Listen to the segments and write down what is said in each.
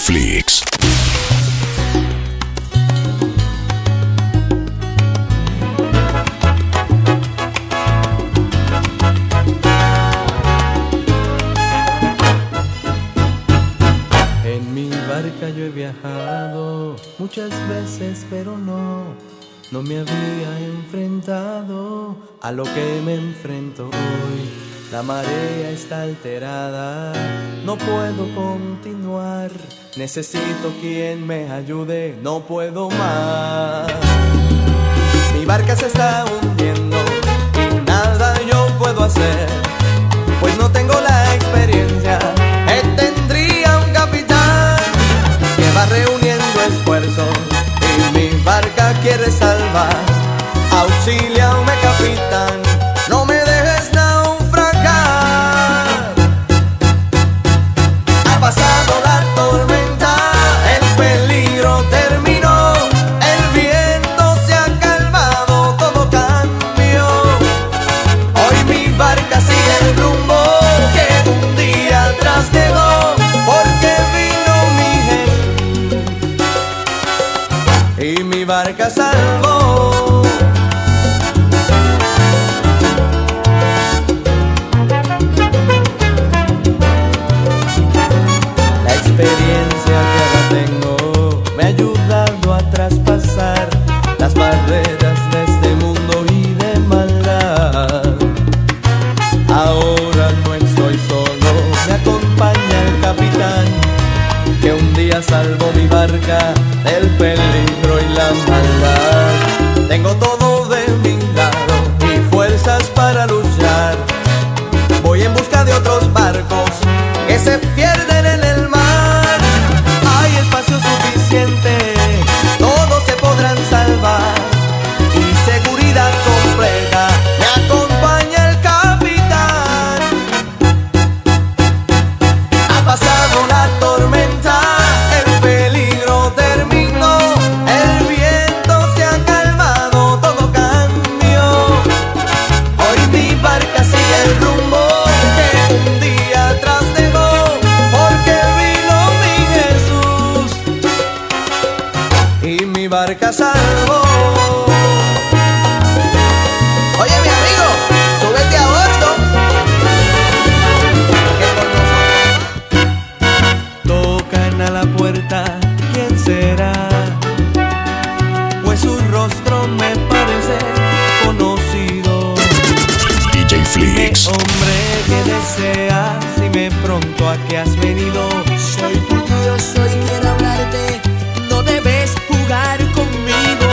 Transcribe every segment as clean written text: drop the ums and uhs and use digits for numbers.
Flix. En mi barca yo he viajado muchas veces, pero no me había enfrentado a lo que me enfrento hoy. La marea está alterada, no puedo continuar. Necesito quien me ayude, no puedo más. Mi barca se está hundiendo y nada yo puedo hacer, pues no tengo la experiencia que tendría un capitán que va reuniendo esfuerzos y mi barca quiere salvar. Auxíliame, capitán, no me dejes naufragar. Ha pasado la tormenta, el peligro terminó, el viento se ha calmado, todo cambió. Hoy mi barca sigue el rumbo que un día atrás dejó, porque vino mi Jesús y mi barca salvó. La experiencia que ahora tengo me ha ayudado a traspasar las barreras de este mundo y de maldad. Ahora no estoy solo, me acompaña el capitán que un día salvó mi barca del peligro y la maldad. Tengo todo de mi lado y fuerzas para luchar. Voy en busca de otros barcos que se pierden en el mar. Hay espacio suficiente, todos se podrán salvar y seguridad completa. Me acompaña el capitán. Ha pasado la tormenta, el peligro terminó, el viento se ha calmado, todo cambió. Hoy mi barca sigue el rumbo que un día atrás dejó, porque vino mi Jesús y mi barca salvó. Oye, mi amigo, súbete a bordo, que con nosotros tocan a la puerta. ¿Quién será? Pues su rostro me parece conocido. DJ Flix. Hombre que deseas, dime pronto a qué has venido. Soy tu Dios, hoy quiero hablarte, no debes jugar conmigo.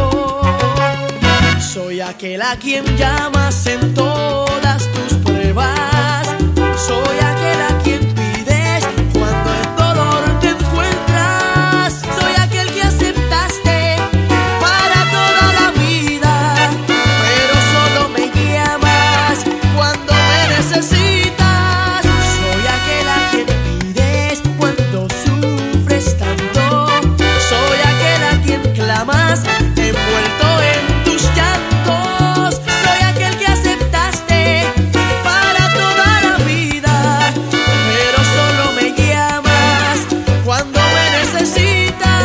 Soy aquel a quien llamas en todas tus pruebas. Soy aquel a quien pides cuando en dolor te encuentras. Soy aquel que aceptaste para toda la vida, pero solo me llamas cuando me necesitas. Soy aquel a quien pides cuando sufres tanto. Soy aquel a quien clamas envuelto en tus llantos. Soy aquel que aceptaste para toda la vida, pero solo me llamas cuando me necesitas.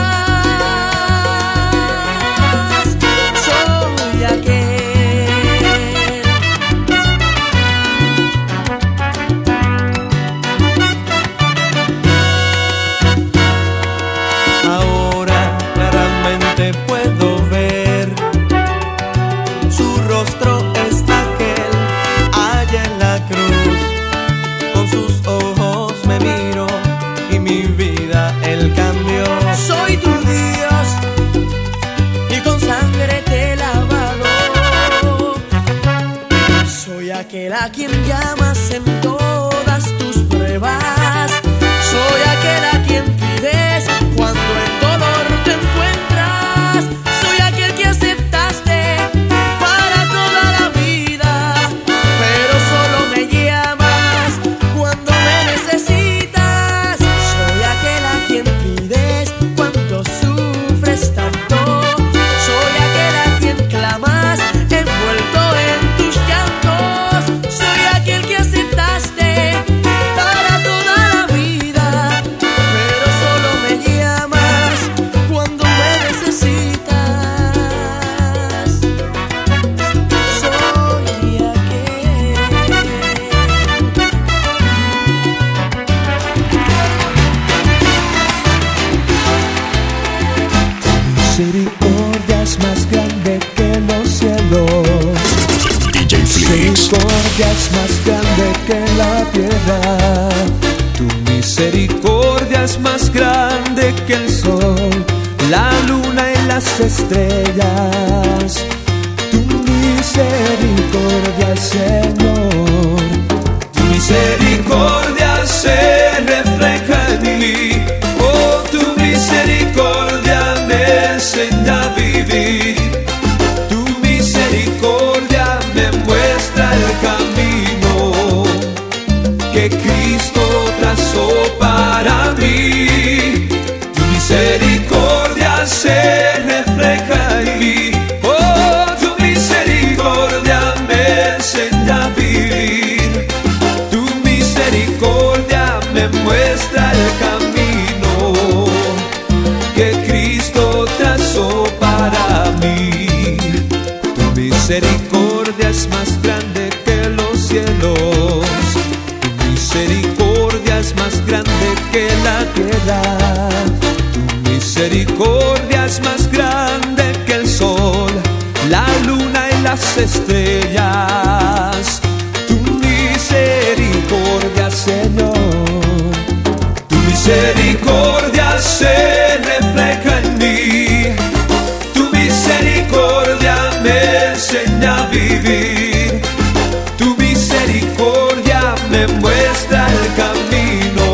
Soy aquel. Ahora claramente puedo ver su rostro, es aquel allá en la cruz. Con sus ojos me miro y mi vida él cambió. Soy tu Dios y con sangre te he lavado. Soy aquel a quien llamas en todas tus pruebas. Soy aquel a quien pides cuando en dolor te encuentras. Soy aquel que aceptaste para toda la vida, pero solo me llamas cuando me necesitas. Soy aquel a quien pides cuando sufres tanto. Soy aquel a quien clamas envuelto en tus llantos. Soy aquel que aceptaste para toda la vida, pero misericordia es más grande que la tierra. Tu misericordia es más grande que el sol, la luna y las estrellas. Tu misericordia, Señor, tu misericordia se refleja en mí. Oh, tu misericordia me enseña a vivir. Tu misericordia me muestra el camino que Cristo trazó para mí. Tu misericordia se refleja en mí. Oh, tu misericordia me enseña a vivir. Tu misericordia me muestra el camino que Cristo trazó para mí. Tu misericordia es más grande que los cielos. Tu misericordia es más grande que la tierra. Tu misericordia es más grande que el sol, la luna y las estrellas. Tu misericordia, Señor, tu misericordia se refleja en mí. Tu misericordia me enseña a vivir. Tu misericordia me muestra el camino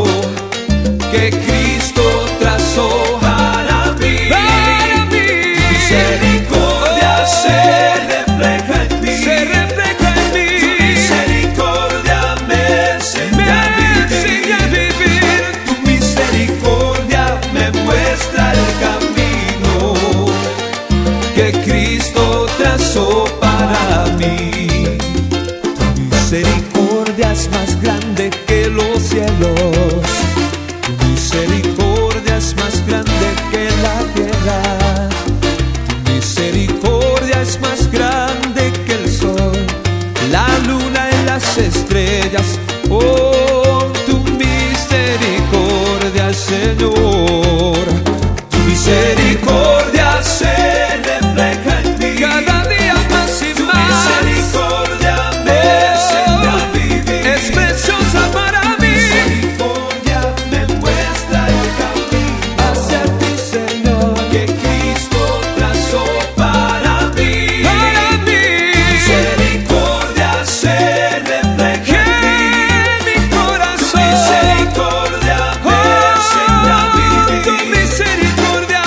que Cristo trazó para mí. Tu misericordia se refleja en mí. Tu misericordia me enseña a vivir. Tu misericordia me muestra el camino que Cristo trazó para mí. Tu misericordia es más grande que los cielos. Tu misericordia es más grande que la tierra. Tu misericordia es más grande que el sol, la luna y las estrellas. Oh, tu misericordia, Señor, tu misericordia se refleja en mí. Cada día más y tu más. Misericordia me enseña a vivir. Es preciosa para mí. Misericordia me muestra el camino hacia ti, Señor, que Cristo trazó para mí. Misericordia se refleja en mi corazón. Misericordia me enseña a vivir. Tu misericordia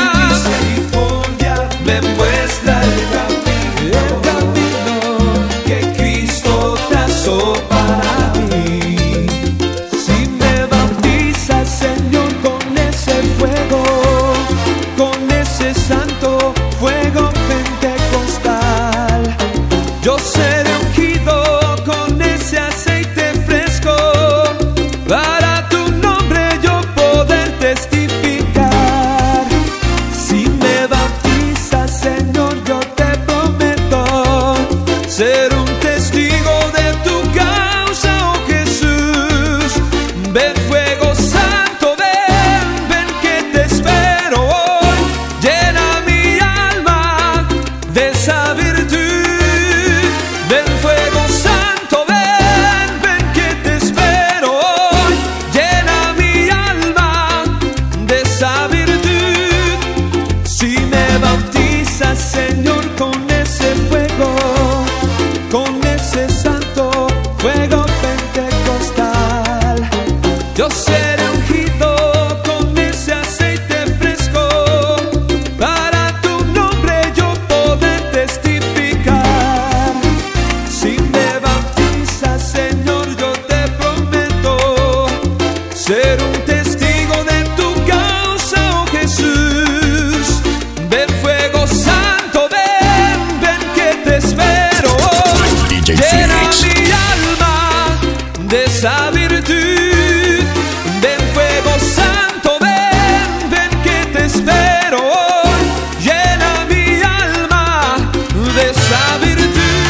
me muestra el camino que Cristo trazó para mí. Si me bautizas, Señor, con ese fuego, con ese santo fuego pentecostal, yo seré ungido con ese aceite fresco, para tu nombre yo poder testificar. Si me bautizas, Señor, yo te prometo ser un testigo de tu causa, oh Jesús. Ven, fuego santo, ven, ven que te espero hoy. Llena mi alma de esa virtud. Ven, fuego santo, ven, ven que te espero hoy. Llena mi alma de esa virtud. Si me bautizas, Señor, con ese fuego, con ese santo fuego pentecostal, yo seré ungido con ese aceite fresco, para tu nombre yo poder testificar. Si me bautizas, Señor, yo te prometo ser un testigo de tu causa, oh Jesús. Ven, fuego santo, ven, ven que te espero hoy. DJ Llena Flix. mi alma de esa virtud. Ven, fuego santo, ven, ven que te espero hoy. Llena mi alma de esa virtud.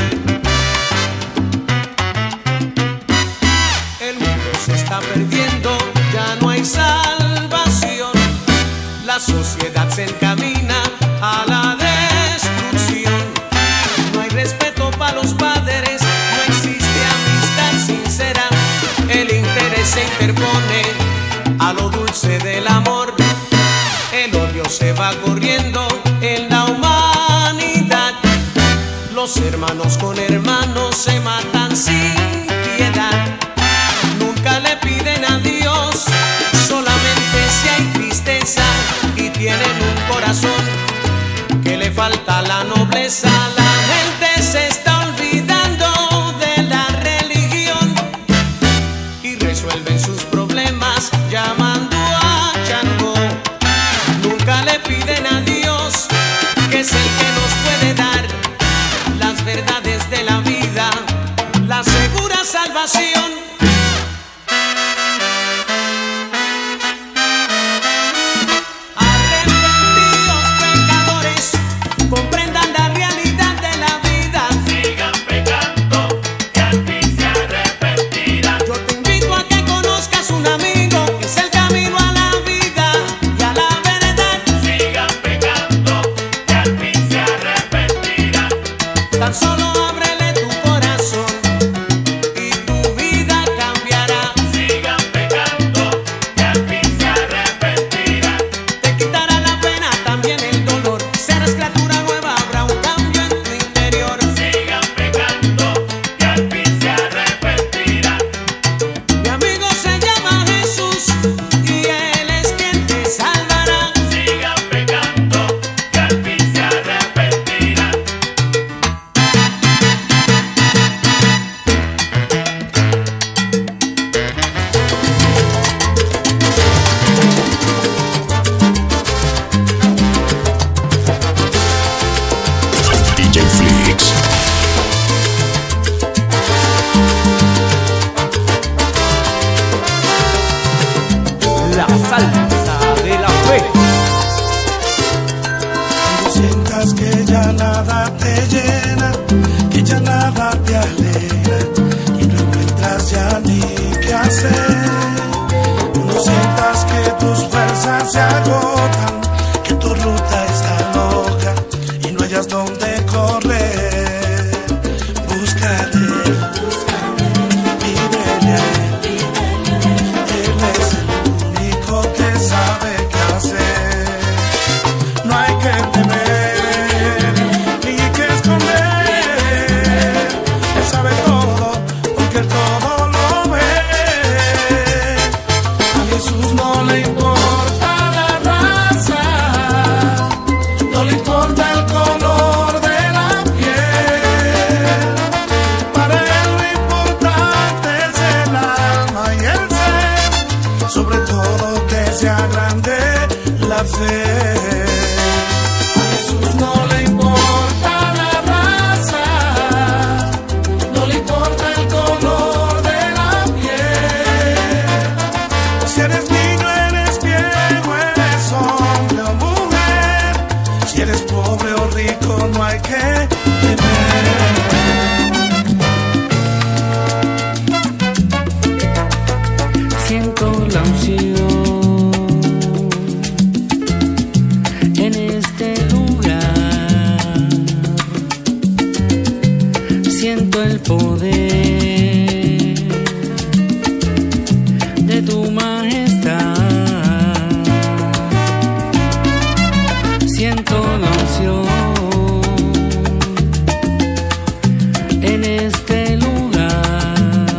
El mundo se está perdiendo, ya no hay salvación. La sociedad se encamina a la destrucción. No hay respeto para los padres, no hay interpone a lo dulce del amor. El odio se va corriendo en la humanidad. Los hermanos con hermanos se matan sin piedad. Nunca le piden a Dios, solamente si hay tristeza y tienen un corazón que le falta la nobleza. La gente se está olvidando de la religión y resuelven sus problemas llamando a Chango. Nunca le piden a Dios, que es el que nos puede dar las verdades de la vida, la segura salvación. Arrepentidos pecadores, comprendan la realidad de la vida. Sigan pecando y al fin se arrepentirán. Yo te invito a que conozcas un amigo, que es el camino a la vida y a la verdad. Sigan pecando y al fin se arrepentirán. Tan solo ábrele tu corazón y tu vida cambiará. Sigan pecando y al fin se arrepentirán. Te quitará la pena, también el dolor. Serás criatura nueva, habrá un cambio en tu interior. Sigan pecando y al fin se arrepentirán. Mi amigo se llama Jesús y Él es quien te salvará. Sigan pecando y al fin se arrepentirán. DJ Flix. La salsa de la fe. Sientas que ya nada te llena, que ya nada te alegra y no encuentras ya ni qué hacer. No sientas que tus fuerzas se agotan, que tu ruta está loca y no hayas dónde correr. Búscale, pídele a Él. Él es el único que sabe qué hacer. No hay que temer ni que esconder. Él sabe todo porque Él todo lo ve. A Jesús no le importa la raza, no le importa el color de la piel. Para Él lo importante es el alma y el ser, sobre todo que sea grande la fe. A Jesús no le importa la raza, no le importa el color de la piel. Si eres niño, eres viejo, eres hombre o mujer, si eres pobre o rico, no hay que temer. Siento la unción en este lugar. Siento el poder de tu majestad. Siento la unción en este lugar.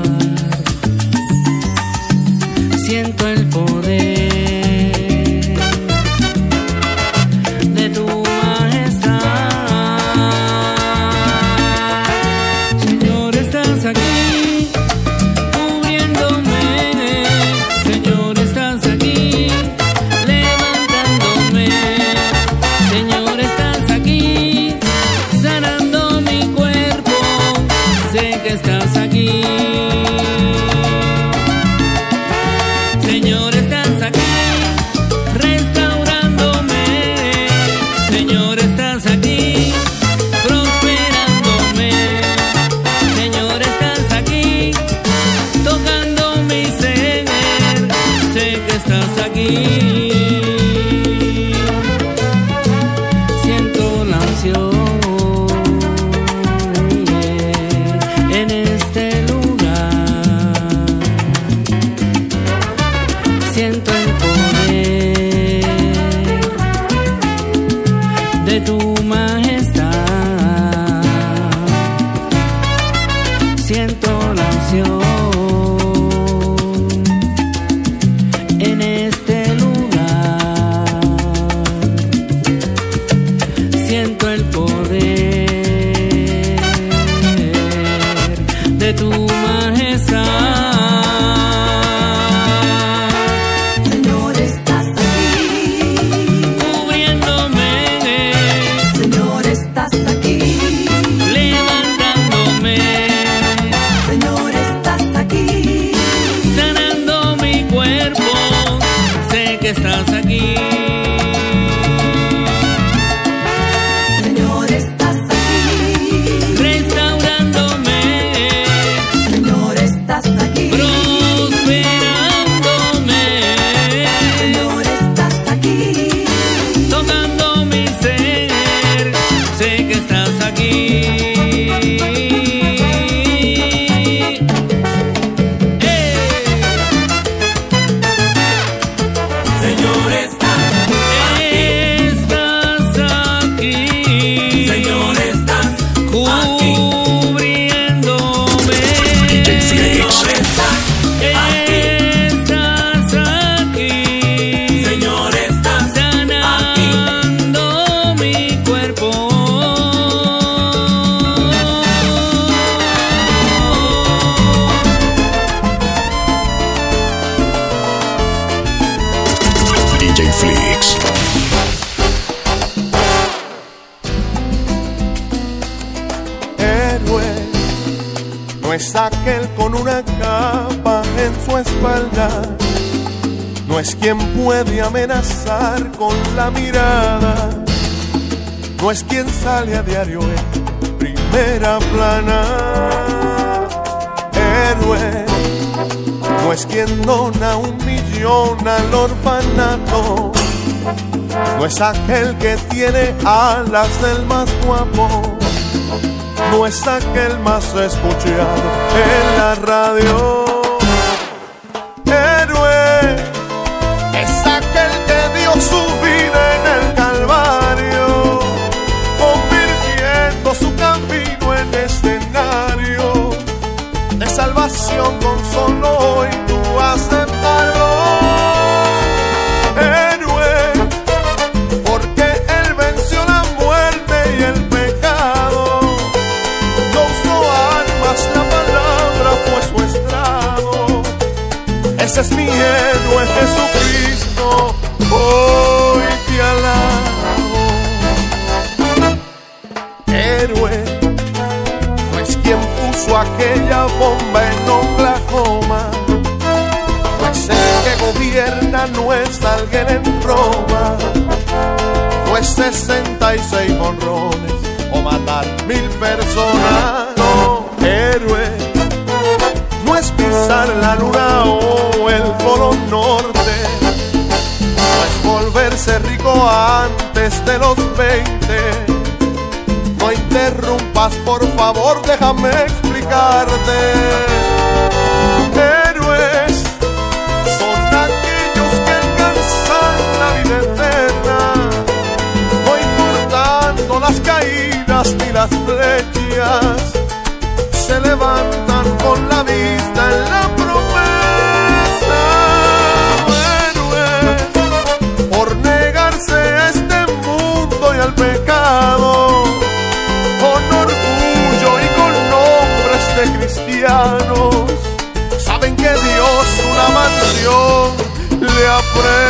Siento el poder de tu majestad. Señor, estás aquí. Siento el poder de tu majestad, siento la unción en este lugar, siento el poder de tu majestad. Estás aquí, Señor, estás aquí, restaurándome, Señor, estás aquí, prosperándome, Señor, estás aquí, tocando mi ser, sé que estás aquí. DJ Flix. Héroe no es aquel con una capa en su espalda, no es quien puede amenazar con la mirada, no es quien sale a diario en primera plana. Héroe no es quien dona 1 millón al orfanato, no es aquel que tiene alas del más guapo, no es aquel más escuchado en la radio. Héroe es aquel que dio su vida en el Calvario, convirtiendo su camino en escenario de salvación con solo hoy tú aceptarlo. Héroe, porque él venció la muerte y el pecado, no usó armas, la palabra fue su estrado. Ese es mi héroe, Jesucristo, hoy te alabo. Héroe no es quien puso aquella bomba en Oklahoma, no es el que gobierna, no es alguien en Roma, no es 66 honrones o matar 1000 personas. No, héroe no es pisar la luna o el polo norte, no es volverse rico antes de los 20. No interrumpas, por favor, déjame explicarte. Héroes son aquellos que alcanzan la vida eterna, no importando las caídas ni las flechas, se levantan con la vista en la promesa. Héroes por negarse a este mundo y al pecado, con orgullo y con nombres de cristianos, saben que Dios una mansión le ha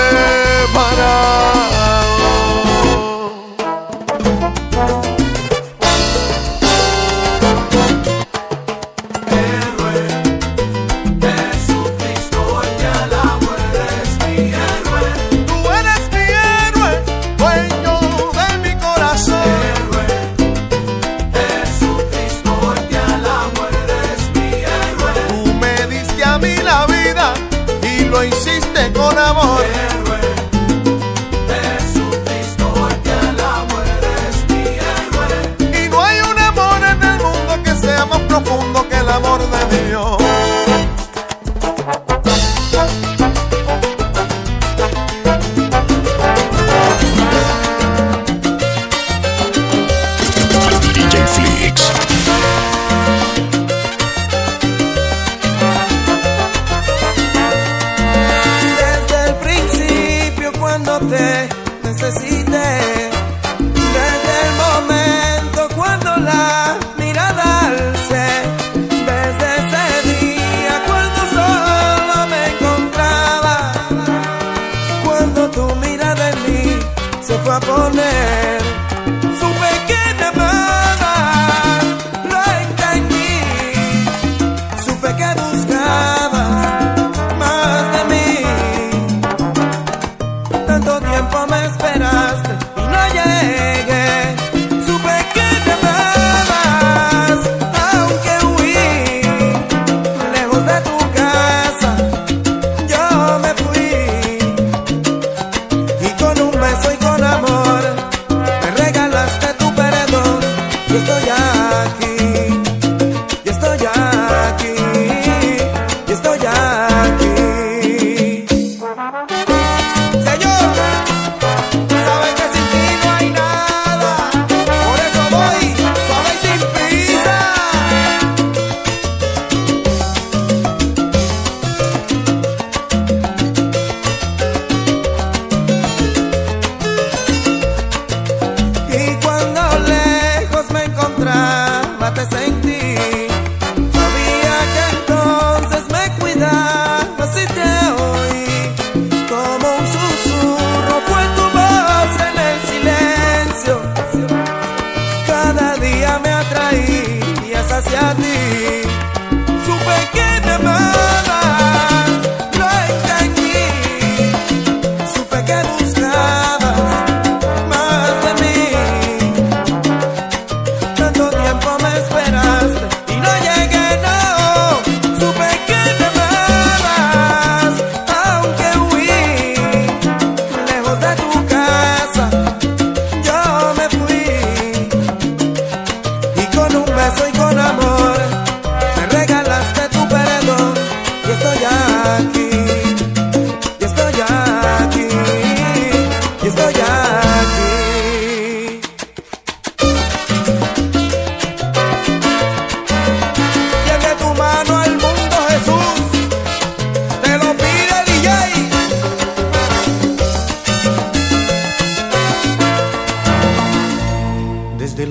preparado. Héroe, Jesucristo, hoy te alabo, eres mi héroe. Tú eres mi héroe, dueño de mi corazón. Lo hiciste con amor. Héroe, Jesucristo, hoy te alabo, eres mi héroe. Y no hay un amor en el mundo que sea más profundo que el amor de Dios.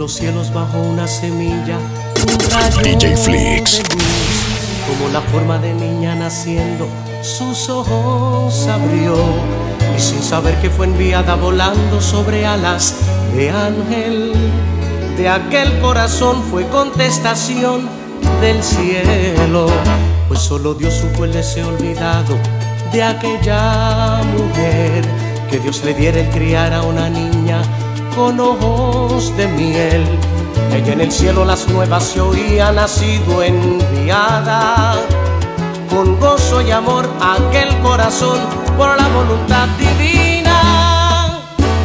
los cielos bajó una semilla, un rayo DJ Flix. de luz, como la forma de niña naciendo, sus ojos abrió, y sin saber que fue enviada volando sobre alas de ángel, de aquel corazón fue contestación del cielo, pues solo Dios supo el deseo olvidado de aquella mujer, que Dios le diera el criar a una niña con ojos de miel. Ella en el cielo las nuevas se oía, nacido enviada, con gozo y amor aquel corazón por la voluntad divina.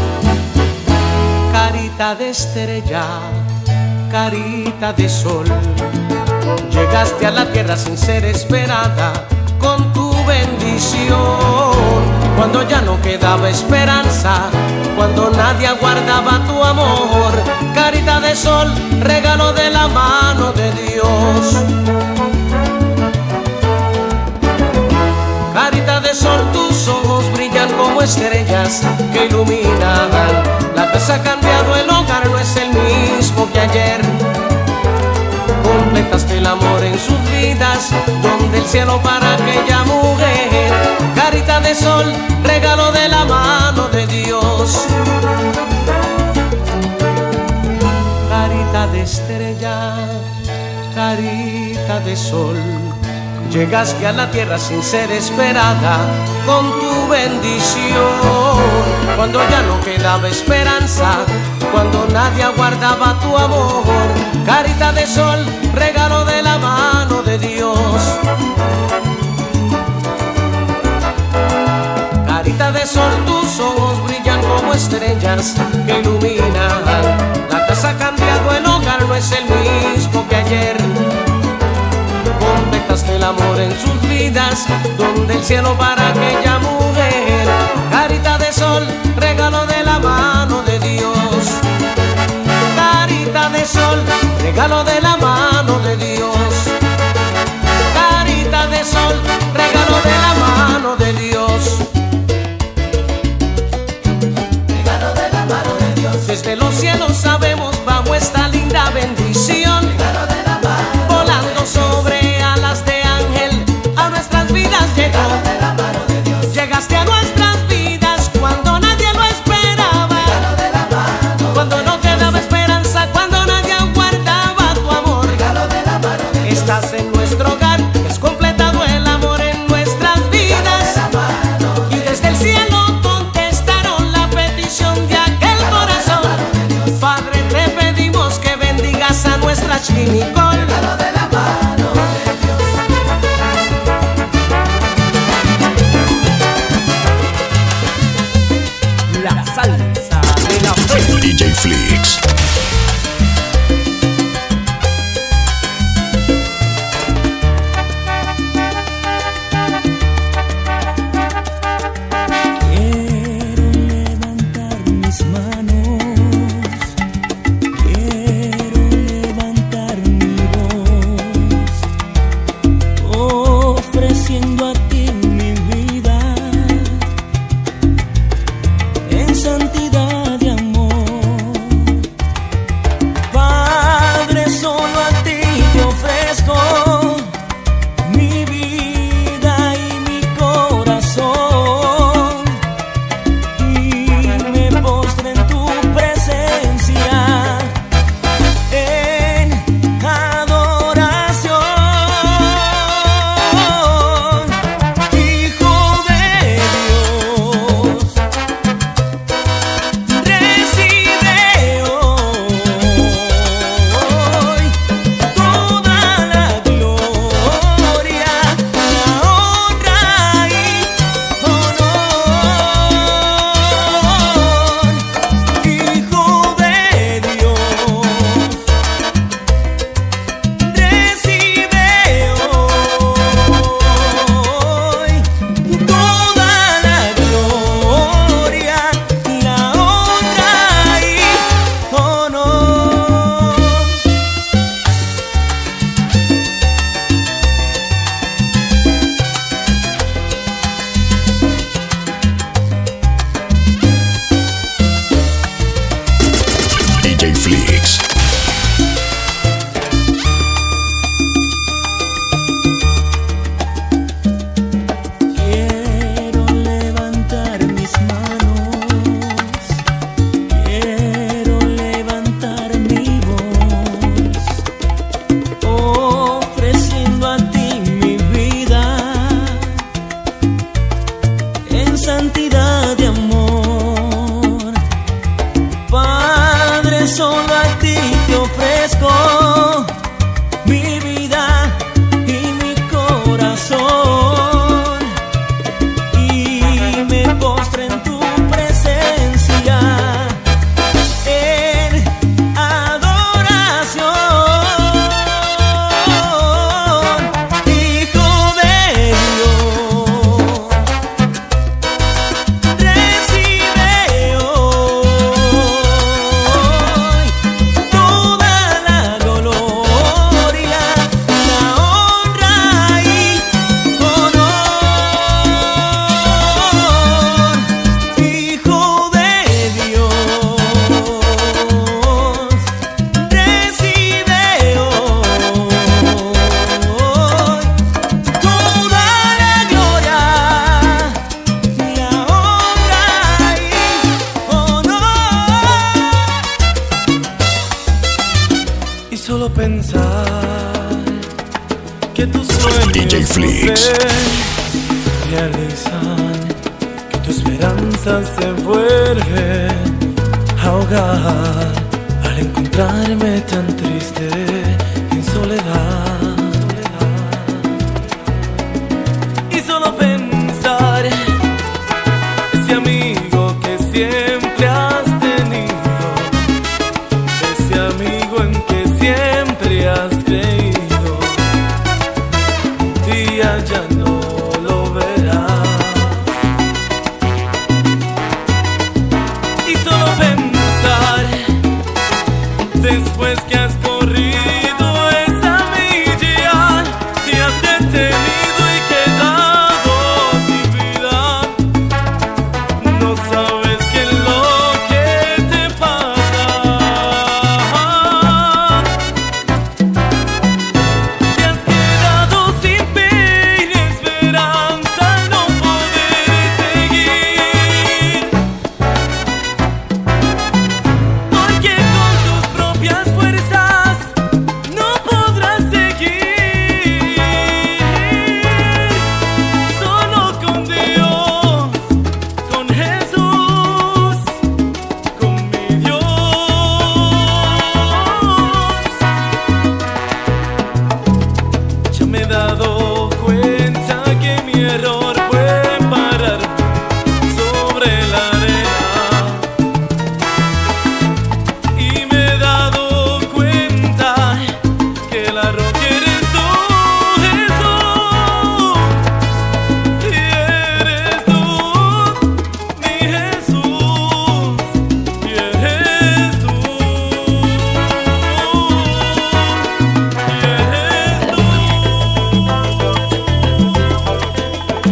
Carita de estrella, carita de sol, llegaste a la tierra sin ser esperada, con tu bendición, cuando ya no quedaba esperanza, cuando nadie aguardaba tu amor. Carita de sol, regalo de la mano de Dios. Carita de sol, tus ojos brillan como estrellas que iluminan. La casa ha cambiado, el hogar no es el mismo que ayer. Completaste el amor en sus vidas, donde el cielo para aquella mujer. Carita de sol, regalo de la mano de Dios. Carita de estrella, carita de sol, llegaste a la tierra sin ser esperada, con tu bendición, cuando ya no quedaba esperanza, cuando nadie aguardaba tu amor. Carita de sol, regalo de la mano de Dios. Carita de sol, tus ojos brillan como estrellas que iluminan. La casa ha cambiado, el hogar no es el mismo que ayer. Completaste el amor en sus vidas, donde el cielo para aquella mujer. Carita de sol, regalo de la mano de Dios. Carita de sol, regalo de la mano de Dios. Carita de sol, regalo de la mano de Dios. Regalo de la mano de Dios. Desde los cielos sabemos bajo esta linda bendición. Regalo de la mano. Volando sobre alas de ángel a nuestras vidas llegó. Regalo de la mano de Dios. Llegaste a nuestras vidas cuando nadie lo esperaba. Regalo de la mano. Cuando no quedaba esperanza, cuando nadie aguardaba tu amor. Regalo de la mano de Dios. Estás en nuestro hogar, es completado el amor en nuestras vidas. Y desde el cielo contestaron la petición de aquel corazón. Padre, te pedimos que bendigas a nuestra Chinicol. Regalo de la mano de Dios. La salsa de la fe. DJ Flix. Quiero levantar mis manos, quiero levantar mi voz DJ Flix. Realizan que tu esperanza se vuelve a ahogar al encontrarme tan triste en soledad. Y solo pensar ese amigo que siempre has tenido, ese amigo en que siempre has creído, un día ya no lo verás. Y solo pensar, después que has corrido esa milla, te has detenido y quedado sin vida. No sabes qué es lo que te pasa. Te has quedado sin fe y esperanza al no poder seguir. Porque con tus propias fuerzas no podrás seguir. Solo con Dios, con Jesús, con mi Dios. Ya me he dado cuenta que mi error fue pararme sobre la arena. Y me he dado cuenta que la roca eres tú, Jesús. Y eres tú, mi Jesús. Y eres tú. Y eres tú.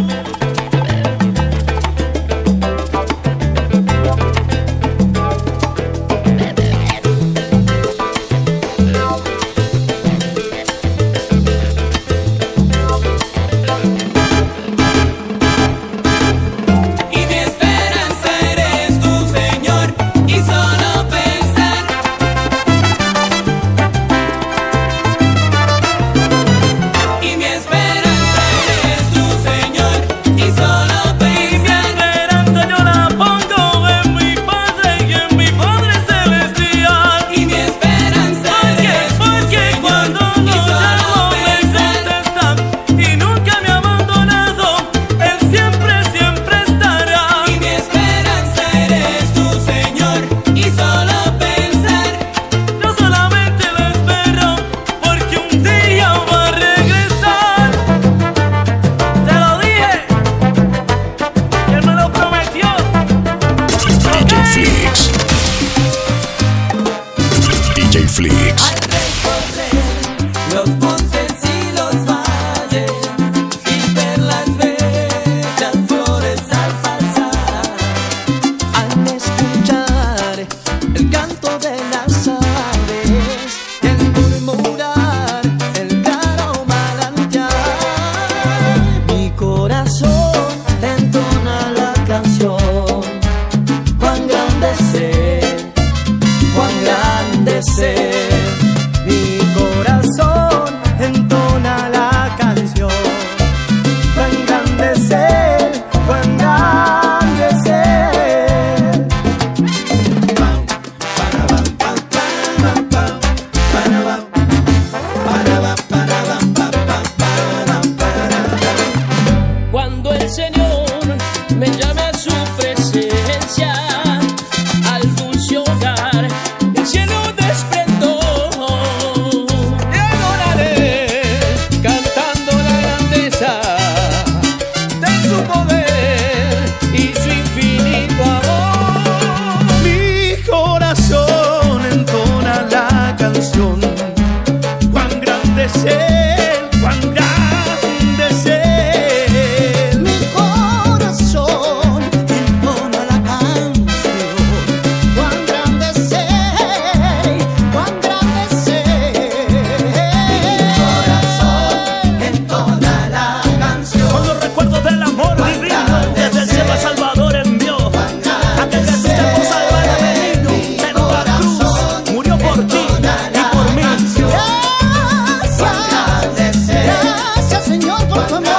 tu amor.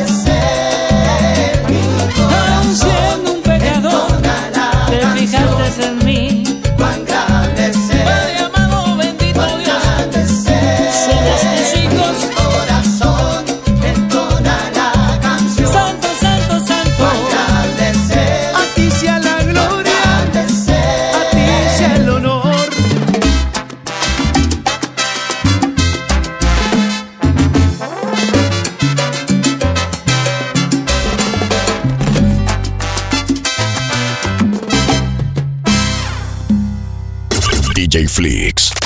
Aun siendo un pecador, te fijaste en mí. Padre amado, bendito Dios, somos tus hijos. Santo, santo, santo. A ti sea la gloria, a ti sea el honor. DJ Flix.